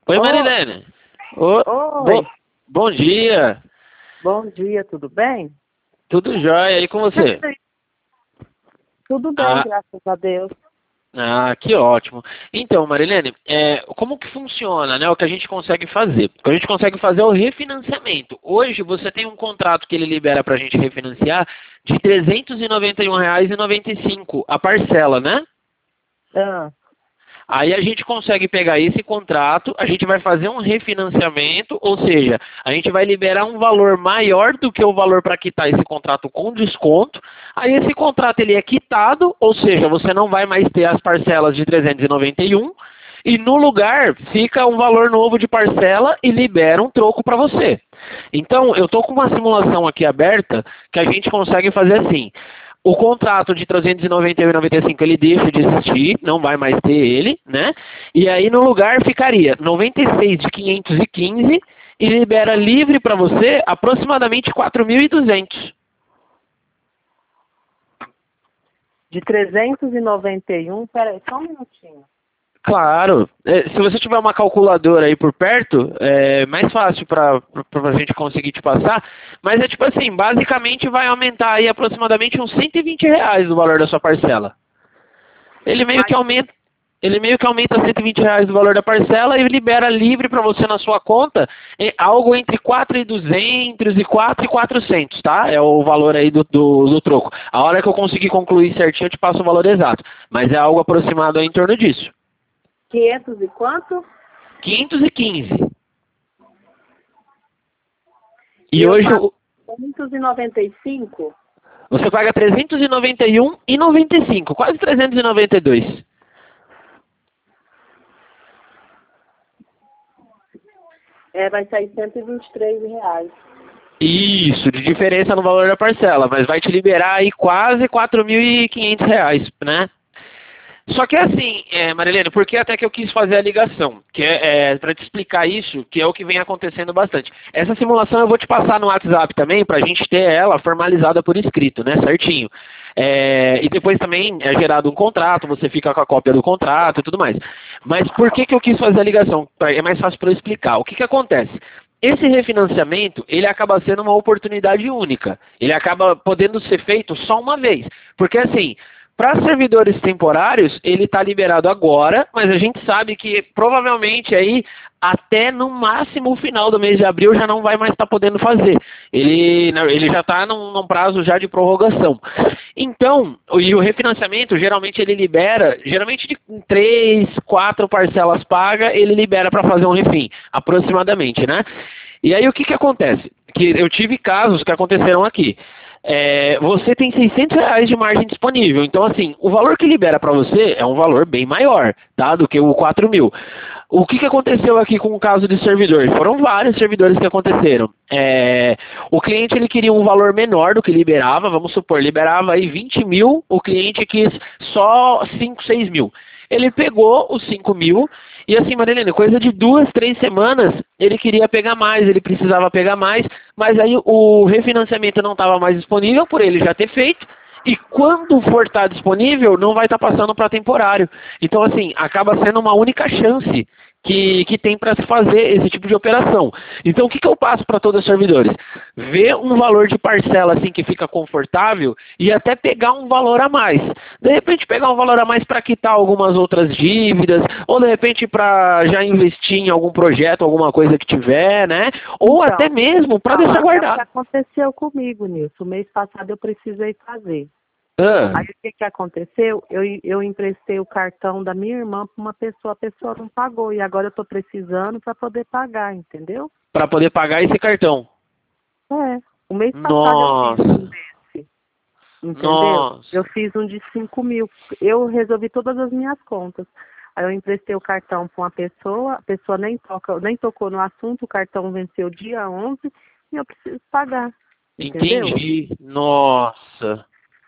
Oi, Oi, Marilene. Ô, oi, bom dia. bom dia, tudo bem? Tudo jóia aí com você? Tudo bem, Ah, graças a Deus. que ótimo. Então, Marilene, como que funciona, né? O que a gente consegue fazer? O que a gente consegue fazer é o refinanciamento. Hoje você tem um contrato que ele libera para a gente refinanciar de R$ 391,95 a parcela, né? Ah, Aí a gente consegue pegar esse contrato, a gente vai fazer um refinanciamento, ou seja, a gente vai liberar um valor maior do que o valor para quitar esse contrato com desconto. Aí esse contrato ele é quitado, ou seja, você não vai mais ter as parcelas de 391 e no lugar fica um valor novo de parcela e libera um troco para você. Então, eu estou com uma simulação aqui aberta que a gente consegue fazer assim. O contrato de 391,95 ele deixa de existir, não vai mais ter ele, né? E aí no lugar ficaria 96 de 515 e libera livre para você aproximadamente 4.200. de 391, peraí, só um minutinho. Claro, se você tiver uma calculadora aí por perto, é mais fácil para a gente conseguir te passar. Mas é tipo assim, basicamente vai aumentar aí aproximadamente uns R$ 120 o valor da sua parcela. Ele meio que Mas, aumenta, ele meio que aumenta R$ 120 o valor da parcela e libera livre para você na sua conta algo entre 4.200 e 4.400, tá? É o valor aí do troco. A hora que eu conseguir concluir certinho, eu te passo o valor exato. Mas é algo aproximado aí em torno disso. 500 e quanto? 515. E E eu hoje pago 595? você paga 391,95, quase 392. Vai sair R$ 123. Isso, de diferença no valor da parcela, mas vai te liberar aí quase R$ 4.500, né? Só que assim, Marilene, por que até que eu quis fazer a ligação? Que para te explicar isso, que é o que vem acontecendo bastante. Essa simulação eu vou te passar no WhatsApp também, para a gente ter ela formalizada por escrito, né? Certinho. E depois também é gerado um contrato, você fica com a cópia do contrato e tudo mais. Mas por que que eu quis fazer a ligação? É mais fácil para eu explicar. O que que acontece? Esse refinanciamento, ele acaba sendo uma oportunidade única. Ele acaba podendo ser feito só uma vez. Porque assim, para servidores temporários, ele está liberado agora, mas a gente sabe que provavelmente aí até no máximo o final do mês de abril já não vai mais estar podendo fazer. Ele já está num prazo já de prorrogação. Então, e o refinanciamento, geralmente ele libera, geralmente de 3, 4 parcelas paga, ele libera para fazer um refim, aproximadamente, né? E aí o que que acontece? Que eu tive casos que aconteceram aqui. Você tem R$ 600 de margem disponível. Então, assim, o valor que libera para você é um valor bem maior, tá? Do que o 4.000. O que que aconteceu aqui com o caso de servidor? Foram vários servidores que aconteceram. O cliente ele queria um valor menor do que liberava, vamos supor, liberava aí 20 mil, o cliente quis só 5, 6 mil. Ele pegou os 5 mil e assim, Marilene, coisa de 2, 3 semanas, ele queria pegar mais, ele precisava pegar mais, mas aí o refinanciamento não estava mais disponível por ele já ter feito, e quando for estar disponível, não vai estar passando para temporário. Então, assim, acaba sendo uma única chance que tem para se fazer esse tipo de operação. Então, o que eu passo para todos os servidores? Ver um valor de parcela assim que fica confortável e até pegar um valor a mais. De repente, pegar um valor a mais para quitar algumas outras dívidas, ou de repente para já investir em algum projeto, alguma coisa que tiver, né? Ou até Então, mesmo para deixar é o que guardado. aconteceu comigo, Nilson. O mês passado eu precisei fazer. Ah. Aí o que que aconteceu? Eu emprestei o cartão da minha irmã para uma pessoa, a pessoa não pagou. E agora eu estou precisando para poder pagar, entendeu? Para poder pagar esse cartão. O mês passado eu fiz um Nossa, desse, entendeu? Eu nossa. fiz um de 5 mil. Eu resolvi todas as minhas contas. Aí eu emprestei o cartão para uma pessoa, a pessoa nem tocou no assunto, o cartão venceu dia 11 e eu preciso pagar, entendeu? Entendi. Nossa.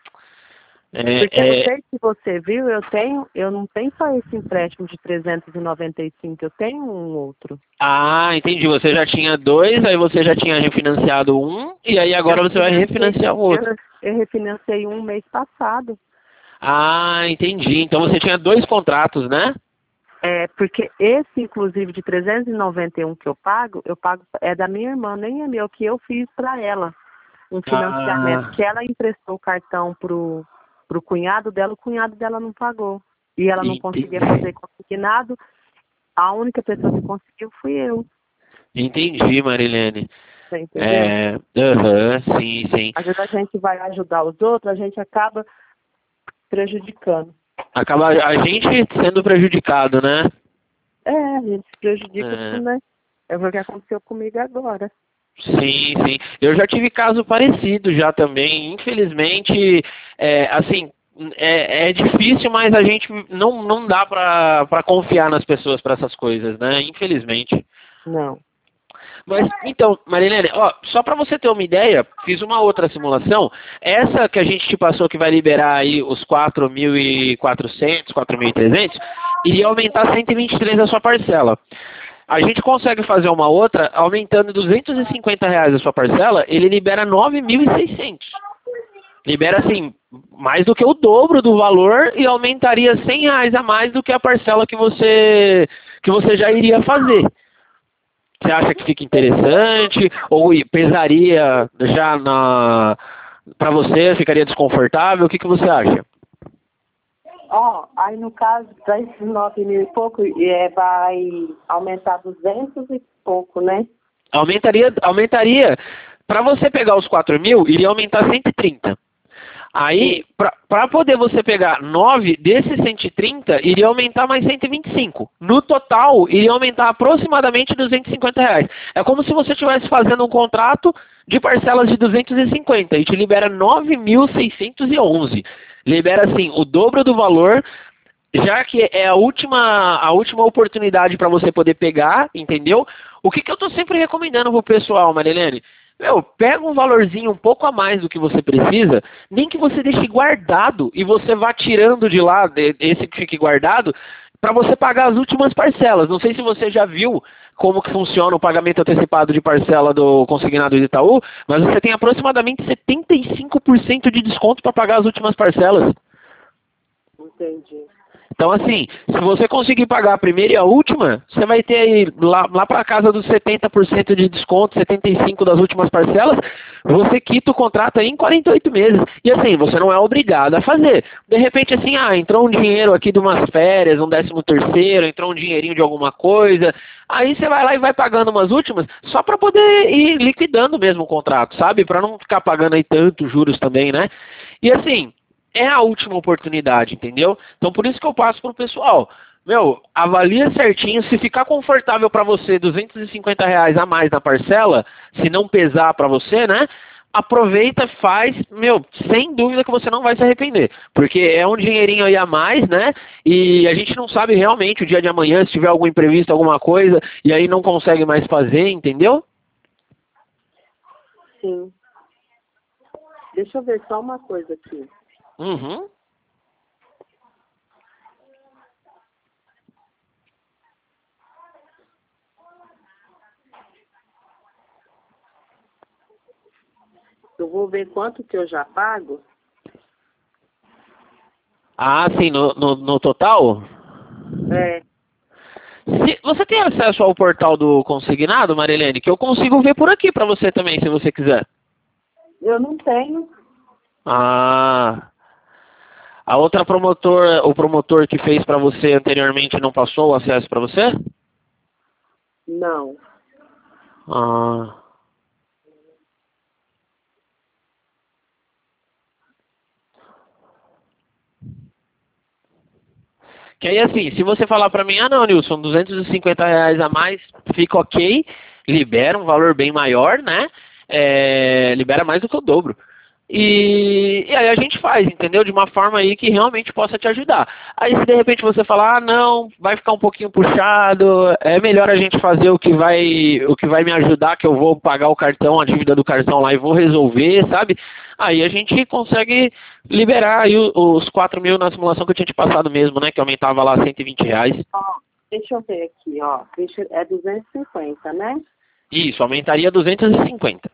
Porque eu não É, é... sei se você viu, eu não tenho só esse empréstimo de 395, eu tenho um outro. Ah, entendi. Você já tinha dois, aí você já tinha refinanciado um, e aí Eu agora você vai refinancei, refinanciar o eu, outro. eu refinancei um mês passado. Ah, entendi. Então você tinha dois contratos, né? Porque esse, inclusive, de 391 que eu pago, é da minha irmã, nem é meu, que eu fiz para ela um financiamento, que ela emprestou o cartão pro cunhado dela, o cunhado dela não pagou. E ela não conseguia fazer consignado, a única pessoa que conseguiu fui eu. Entendi, Marilene. Você entendeu? Sim, sim. Às vezes a gente vai ajudar os outros, a gente acaba prejudicando. Acaba a gente sendo prejudicado, né? A gente se prejudica, né? É o que aconteceu comigo agora. Sim, sim. Eu já tive caso parecido já também. Infelizmente, assim, é difícil, mas a gente não dá pra confiar nas pessoas para essas coisas, né? Infelizmente. Não. Mas, então, Marilene, ó, só para você ter uma ideia, fiz uma outra simulação. Essa que a gente te passou que vai liberar aí os 4.400, 4.300, iria aumentar 123 a sua parcela. A gente consegue fazer uma outra, aumentando R$ 250 a sua parcela, ele libera 9.600. Libera, assim, mais do que o dobro do valor e aumentaria R$ 100 a mais do que a parcela que você já iria fazer. Você acha que fica interessante? Ou pesaria já para você? Ficaria desconfortável? O que você acha? Aí no caso, para esses 9 mil e pouco, vai aumentar 200 e pouco, né? Aumentaria. Para você pegar os 4.000, iria aumentar 130. Aí, para poder você pegar 9 desses 130, iria aumentar mais 125. No total, iria aumentar aproximadamente R$ 250. É como se você estivesse fazendo um contrato de parcelas de 250 e te libera 9.611. Libera, assim, o dobro do valor, já que é a última oportunidade para você poder pegar, entendeu? O que eu estou sempre recomendando pro pessoal, Marilene? Pega um valorzinho um pouco a mais do que você precisa, nem que você deixe guardado e você vá tirando de lá, esse que fique guardado, para você pagar as últimas parcelas. Não sei se você já viu como que funciona o pagamento antecipado de parcela do consignado de Itaú, mas você tem aproximadamente 75% de desconto para pagar as últimas parcelas. Entendi. Então, assim, se você conseguir pagar a primeira e a última, você vai ter aí lá para casa dos 70% de desconto, 75% das últimas parcelas, você quita o contrato aí em 48 meses. E assim, você não é obrigado a fazer. De repente, assim, entrou um dinheiro aqui de umas férias, um 13º, entrou um dinheirinho de alguma coisa, aí você vai lá e vai pagando umas últimas, só para poder ir liquidando mesmo o contrato, sabe? Para não ficar pagando aí tantos juros também, né? E assim, é a última oportunidade, entendeu? Então por isso que eu passo pro pessoal. Avalia certinho, se ficar confortável para você R$ 250 a mais na parcela, se não pesar para você, né? Aproveita, faz, sem dúvida que você não vai se arrepender, porque é um dinheirinho aí a mais, né? E a gente não sabe realmente o dia de amanhã, se tiver algum imprevisto, alguma coisa, e aí não consegue mais fazer, entendeu? Sim. Deixa eu ver só uma coisa aqui. Uhum. Eu vou ver quanto que eu já pago. Ah, sim, no total? Você tem acesso ao portal do consignado, Marilene? Que eu consigo ver por aqui para você também, se você quiser. Eu não tenho. Ah, o promotor que fez para você anteriormente não passou o acesso para você? Não. Ah. Que aí assim, se você falar para mim, não, Nilson, R$ 250 a mais, fica ok, libera um valor bem maior, né? Libera mais do que o dobro. E aí a gente faz, entendeu? De uma forma aí que realmente possa te ajudar. Aí se de repente você falar, não, vai ficar um pouquinho puxado, é melhor a gente fazer o que vai me ajudar, que eu vou pagar o cartão, a dívida do cartão lá e vou resolver, sabe? Aí a gente consegue liberar aí os 4.000 na simulação que eu tinha te passado mesmo, né? Que aumentava lá R$ 120. Deixa eu ver aqui, é 250, né? Isso, aumentaria 250.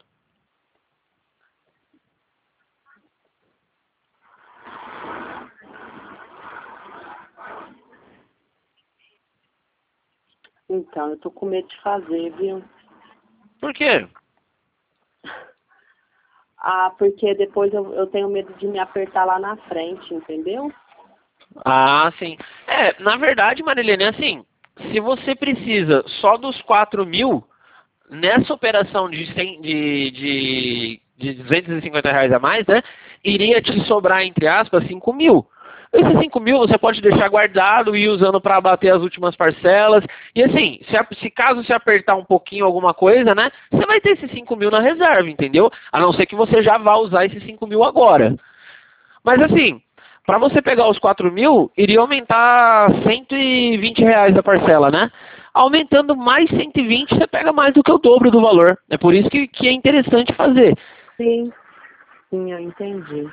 Então, eu tô com medo de fazer, viu? Por quê? Ah, porque depois eu tenho medo de me apertar lá na frente, entendeu? Ah, sim. Na verdade, Marilene, assim, se você precisa só dos 4.000, nessa operação de, 100, de R$ 250 a mais, né, iria te sobrar, entre aspas, 5.000. Esses 5.000 você pode deixar guardado e ir usando para abater as últimas parcelas. E assim, se caso se apertar um pouquinho alguma coisa, né, você vai ter esses 5.000 na reserva, entendeu? A não ser que você já vá usar esses 5.000 agora. Mas assim, para você pegar os 4.000, iria aumentar R$ 120 a parcela, né? Aumentando mais 120, você pega mais do que o dobro do valor. É por isso que é interessante fazer. Sim, sim, eu entendi.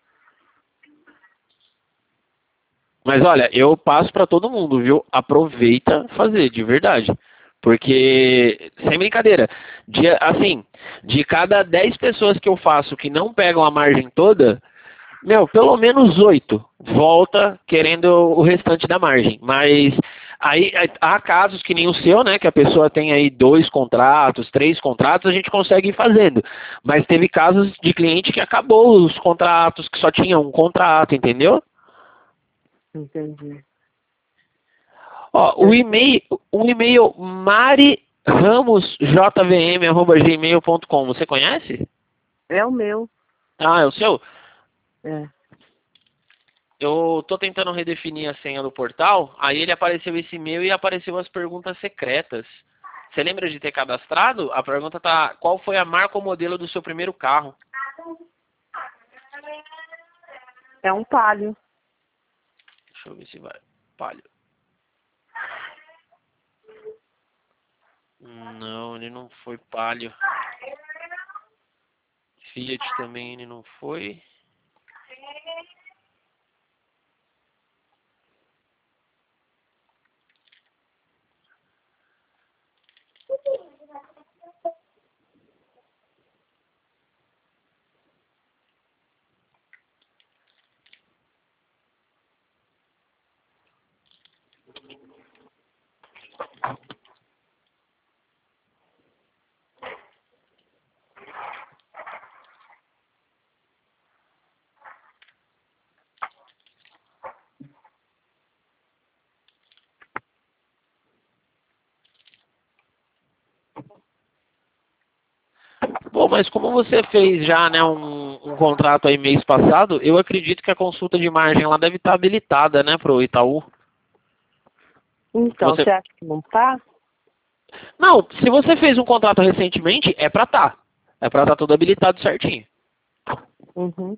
Mas olha, eu passo para todo mundo, viu? Aproveita fazer, de verdade. Porque, sem brincadeira, assim, de cada 10 pessoas que eu faço que não pegam a margem toda, meu, pelo menos 8 volta querendo o restante da margem. Mas aí há casos que nem o seu, né? Que a pessoa tem aí 2 contratos, 3 contratos, a gente consegue ir fazendo. Mas teve casos de cliente que acabou os contratos, que só tinha um contrato, entendeu? Entendi. Ó, o e-mail mariramosjvm@gmail.com, você conhece? É o meu. Ah, é o seu? É. Eu tô tentando redefinir a senha do portal, aí ele apareceu esse e-mail e apareceu as perguntas secretas. Você lembra de ter cadastrado? A pergunta tá: qual foi a marca ou modelo do seu primeiro carro? É um Palio. Deixa eu ver se vai. Palio. Não, ele não foi Palio. Fiat também ele não foi. Bom, mas como você fez já, né, um contrato aí mês passado, eu acredito que a consulta de margem lá deve estar habilitada, né, pro Itaú. Então, Você... você acha que não tá? Não, se você fez um contrato recentemente, é pra tá. É pra tá tudo habilitado certinho. Uhum.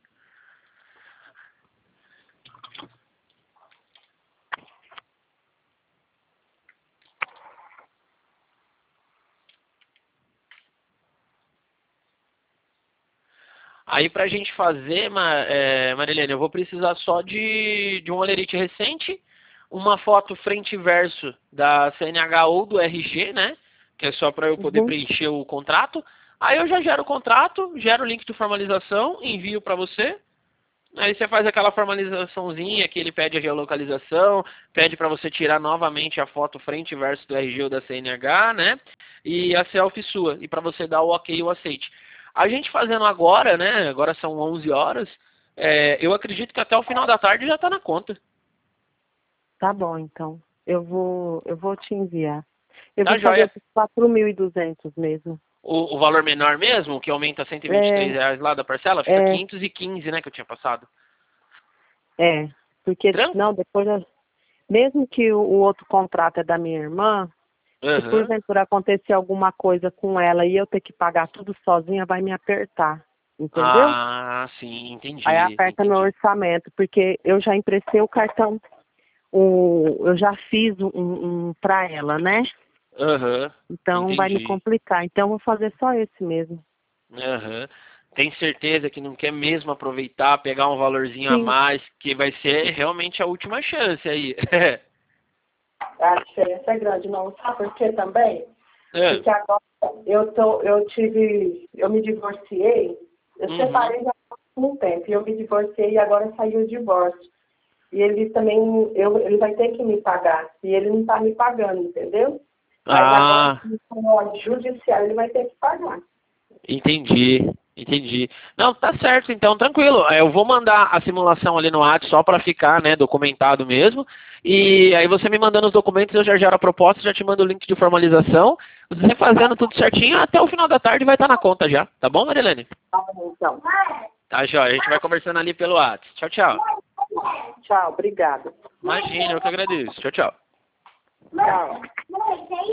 Aí pra gente fazer, Marilene, eu vou precisar só de um olerite recente, uma foto frente e verso da CNH ou do RG, né? Que é só para eu poder Uhum. preencher o contrato. Aí eu já gero o contrato, gero o link de formalização, envio para você. Aí você faz aquela formalizaçãozinha que ele pede a geolocalização, pede para você tirar novamente a foto frente e verso do RG ou da CNH, né? E a selfie sua, e para você dar o ok e o aceite. A gente fazendo agora, né? Agora são 11 horas, eu acredito que até o final da tarde já está na conta. Tá bom, então. Eu vou te enviar. Eu Tá vou fazer joia? por 4.200 mesmo. O valor menor mesmo, que aumenta É, R$ 123 lá da parcela, fica é, 515, né? Que eu tinha passado. é. Porque, Tranquilo? não, depois, mesmo que o outro contrato é da minha irmã, se Aham. porventura acontecer alguma coisa com ela e eu ter que pagar tudo sozinha, vai me apertar. Entendeu? Ah, sim, Aí entendi, aperta meu entendi. orçamento, porque eu já emprestei o cartão, eu já fiz um para ela, né? Aham, Então vai me entendi. complicar. Então eu vou fazer só esse mesmo. Aham. Tem certeza que não quer mesmo aproveitar, pegar um valorzinho a Sim, mais, que vai ser realmente a última chance aí. a diferença é grande, não sabe por quê também? É. Porque agora eu me divorciei, eu Uhum. separei já há um tempo, e eu me divorciei e agora saiu o divórcio. E ele também, ele vai ter que me pagar. E ele não está me pagando, entendeu? Mas agora, no judiciário, ele vai ter que pagar. Entendi. Não, tá certo, então, tranquilo. Eu vou mandar a simulação ali no WhatsApp só para ficar, né, documentado mesmo. E aí você me mandando os documentos, eu já gero a proposta, já te mando o link de formalização. Você fazendo tudo certinho, até o final da tarde vai estar na conta já. Tá bom, Marilene? Tá bom, então. Tá, jóia. A gente vai conversando ali pelo WhatsApp. Tchau, tchau. Tchau, obrigada. Imagina, eu que agradeço. Tchau, tchau. Tchau.